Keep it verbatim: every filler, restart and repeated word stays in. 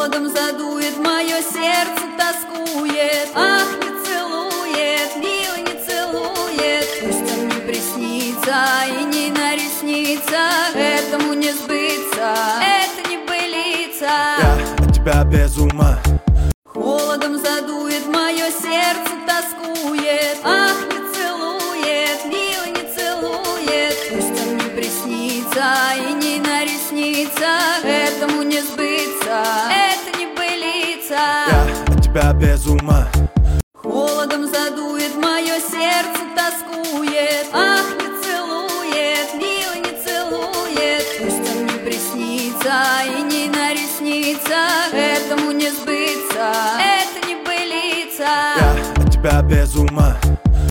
Холодом задует, мое сердце тоскует. Ах, не целует, милый, не целует. Пусть он не приснится и не на ресницах. Этому не сбыться, это не былица. Я от тебя без ума. Холодом задует, мое сердце тоскует. Ах, не целует, милый, не целует. Пусть он не приснится и не на ресницах. Этому не сбыться, это не былица. Я от тебя без ума. Холодом задует, мое сердце тоскует. Ах,